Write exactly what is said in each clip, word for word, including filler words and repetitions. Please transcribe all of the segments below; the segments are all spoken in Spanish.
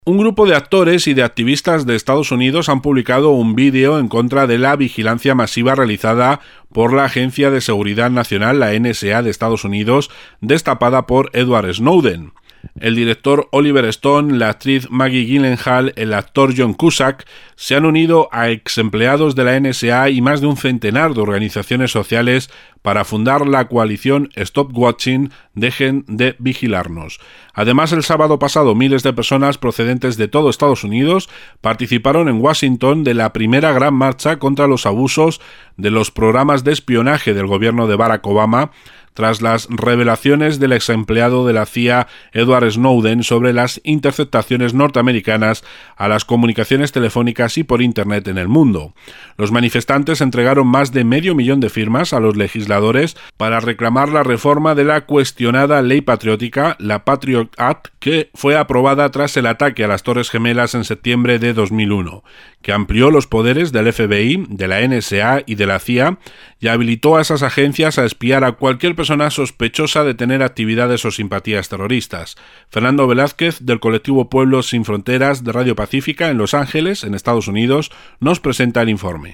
Un grupo de actores y de activistas de Estados Unidos han publicado un vídeo en contra de la vigilancia masiva realizada por la Agencia de Seguridad Nacional, la N S A de Estados Unidos, destapada por Edward Snowden. El director Oliver Stone, la actriz Maggie Gyllenhaal, el actor John Cusack se han unido a exempleados de la N S A y más de un centenar de organizaciones sociales para fundar la coalición Stop Watching, Dejen de Vigilarnos. Además, el sábado pasado, miles de personas procedentes de todo Estados Unidos participaron en Washington de la primera gran marcha contra los abusos de los programas de espionaje del gobierno de Barack Obama, tras las revelaciones del ex empleado de la C I A Edward Snowden sobre las interceptaciones norteamericanas a las comunicaciones telefónicas y por Internet en el mundo. Los manifestantes entregaron más de medio millón de firmas a los legisladores para reclamar la reforma de la cuestionada ley patriótica, la Patriot Act, que fue aprobada tras el ataque a las Torres Gemelas en septiembre de dos mil uno, que amplió los poderes del F B I, de la N S A y de la C I A y habilitó a esas agencias a espiar a cualquier persona sospechosa de tener actividades o simpatías terroristas. Fernando Velázquez, del colectivo Pueblos Sin Fronteras de Radio Pacífica en Los Ángeles, en Estados Unidos, nos presenta el informe.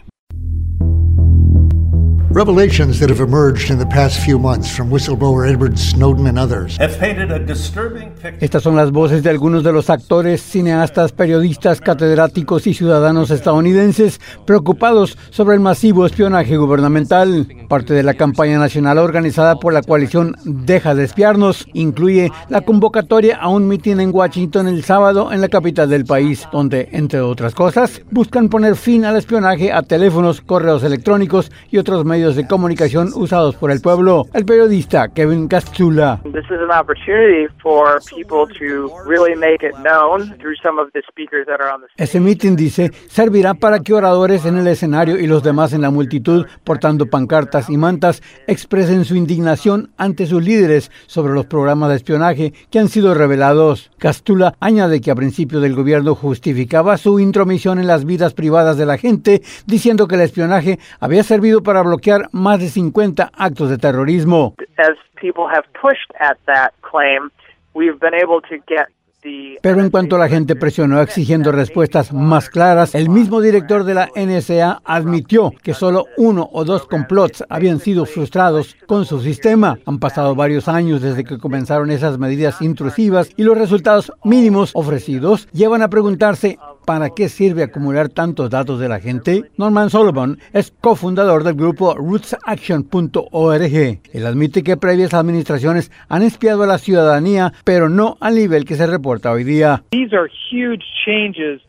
Revelations that have emerged in the past few months from whistleblower Edward Snowden and others have painted a disturbing picture. Estas son las voces de algunos de los actores, cineastas, periodistas, catedráticos y ciudadanos estadounidenses preocupados sobre el masivo espionaje gubernamental. Parte de la campaña nacional organizada por la coalición Deja de Espiarnos incluye la convocatoria a un mitin en Washington el sábado en la capital del país, donde, entre otras cosas, buscan poner fin al espionaje a teléfonos, correos electrónicos y otros medios de comunicación usados por el pueblo. El periodista Kevin Castula. This is an opportunity for people to really make it known through some of the speakers that are on the stage. Ese meeting, dice, servirá para que oradores en el escenario y los demás en la multitud, portando pancartas y mantas, expresen su indignación ante sus líderes sobre los programas de espionaje que han sido revelados. Castula añade que a principio del gobierno justificaba su intromisión en las vidas privadas de la gente, diciendo que el espionaje había servido para bloquear más de cincuenta actos de terrorismo. As people have pushed at that claim, we've been able to get the... Pero en cuanto la gente presionó exigiendo respuestas más claras, el mismo director de la N S A admitió que solo uno o dos complots habían sido frustrados con su sistema. Han pasado varios años desde que comenzaron esas medidas intrusivas y los resultados mínimos ofrecidos llevan a preguntarse ¿para qué sirve acumular tantos datos de la gente? Norman Solomon es cofundador del grupo roots action punto org. Él admite que previas administraciones han espiado a la ciudadanía, pero no al nivel que se reporta hoy día. These are huge changes.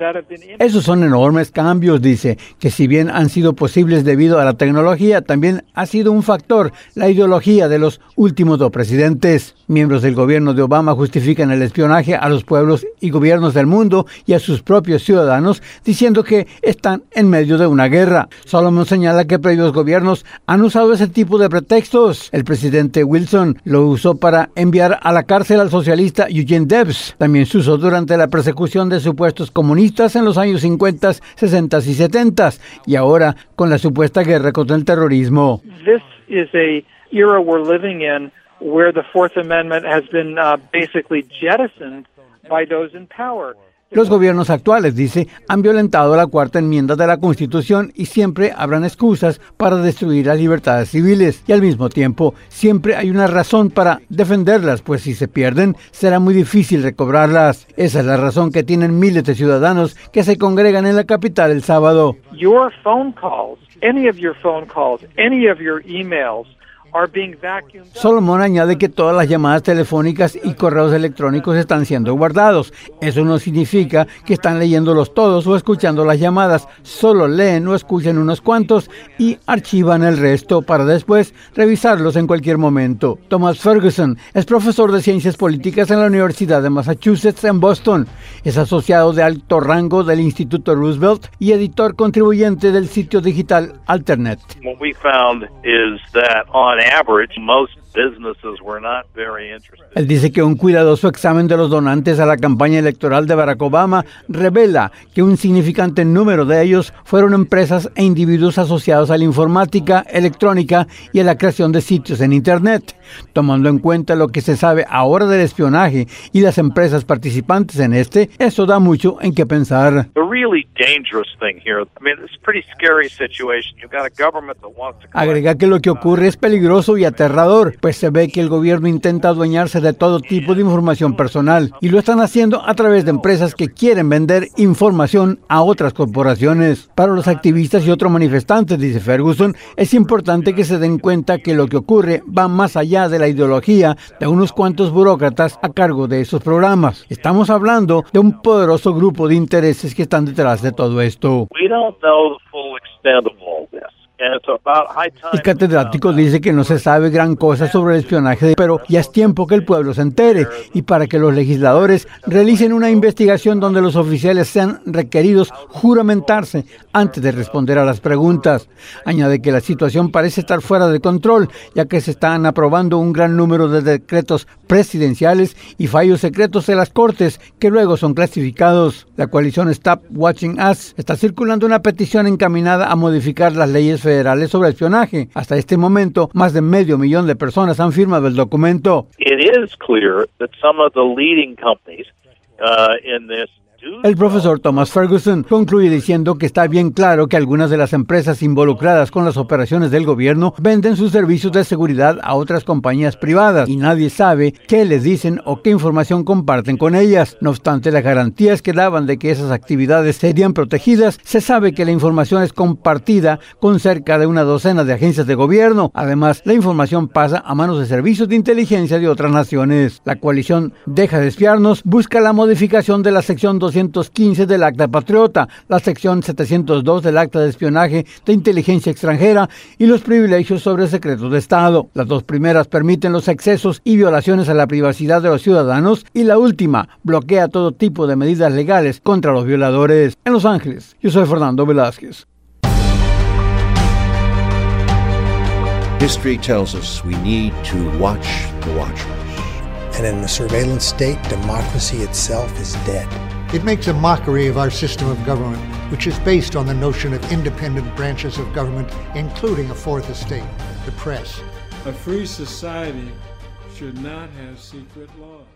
Esos son enormes cambios, dice, que si bien han sido posibles debido a la tecnología, también ha sido un factor la ideología de los últimos dos presidentes. Miembros del gobierno de Obama justifican el espionaje a los pueblos y gobiernos del mundo y a sus propios ciudadanos, diciendo que están en medio de una guerra. Solomon señala que previos gobiernos han usado ese tipo de pretextos. El presidente Wilson lo usó para enviar a la cárcel al socialista Eugene Debs. También se usó durante la persecución de supuestos comunistas en los años cincuenta, sesenta y setenta, y ahora con la supuesta guerra contra el terrorismo. This is a era we're living in where the Fourth Amendment has been uh, basically jettisoned by those in power. Los gobiernos actuales, dice, han violentado la cuarta enmienda de la Constitución y siempre habrán excusas para destruir las libertades civiles. Y al mismo tiempo, siempre hay una razón para defenderlas, pues si se pierden, será muy difícil recobrarlas. Esa es la razón que tienen miles de ciudadanos que se congregan en la capital el sábado. Your phone calls, any of your phone calls, any of your emails, Solomon añade que todas las llamadas telefónicas y correos electrónicos están siendo guardados. Eso no significa que están leyéndolos todos o escuchando las llamadas. Solo leen o escuchan unos cuantos y archivan el resto para después revisarlos en cualquier momento. Thomas Ferguson es profesor de Ciencias Políticas en la Universidad de Massachusetts en Boston. Es asociado de alto rango del Instituto Roosevelt y editor contribuyente del sitio digital Alternet. What we found is that on average, most Él dice que un cuidadoso examen de los donantes a la campaña electoral de Barack Obama revela que un significante número de ellos fueron empresas e individuos asociados a la informática, electrónica y a la creación de sitios en Internet. Tomando en cuenta lo que se sabe ahora del espionaje y las empresas participantes en este, eso da mucho en qué pensar. Agrega que lo que ocurre es peligroso y aterrador, pues se ve que el gobierno intenta adueñarse de todo tipo de información personal y lo están haciendo a través de empresas que quieren vender información a otras corporaciones. Para los activistas y otros manifestantes, dice Ferguson, es importante que se den cuenta que lo que ocurre va más allá de la ideología de unos cuantos burócratas a cargo de esos programas. Estamos hablando de un poderoso grupo de intereses que están detrás de todo esto. El catedrático dice que no se sabe gran cosa sobre el espionaje, pero ya es tiempo que el pueblo se entere y para que los legisladores realicen una investigación donde los oficiales sean requeridos juramentarse antes de responder a las preguntas. Añade que la situación parece estar fuera de control, ya que se están aprobando un gran número de decretos presidenciales y fallos secretos de las cortes que luego son clasificados. La coalición Stop Watching Us está circulando una petición encaminada a modificar las leyes federales sobre espionaje. Hasta este momento, más de medio millón de personas han firmado el documento. It is clear that some of the leading companies uh, in this El profesor Thomas Ferguson concluye diciendo que está bien claro que algunas de las empresas involucradas con las operaciones del gobierno venden sus servicios de seguridad a otras compañías privadas y nadie sabe qué les dicen o qué información comparten con ellas. No obstante, las garantías que daban de que esas actividades serían protegidas, se sabe que la información es compartida con cerca de una docena de agencias de gobierno. Además, la información pasa a manos de servicios de inteligencia de otras naciones. La coalición Deja de Espiarnos busca la modificación de la sección doscientos quince del Acta Patriota, la sección setecientos dos del Acta de Espionaje de Inteligencia Extranjera y los privilegios sobre secretos de Estado. Las dos primeras permiten los excesos y violaciones a la privacidad de los ciudadanos y la última bloquea todo tipo de medidas legales contra los violadores. En Los Ángeles, yo soy Fernando Velázquez. History tells us we need to watch the watchers. And in the surveillance state, democracy itself is dead. It makes a mockery of our system of government, which is based on the notion of independent branches of government, including a fourth estate, the press. A free society should not have secret laws.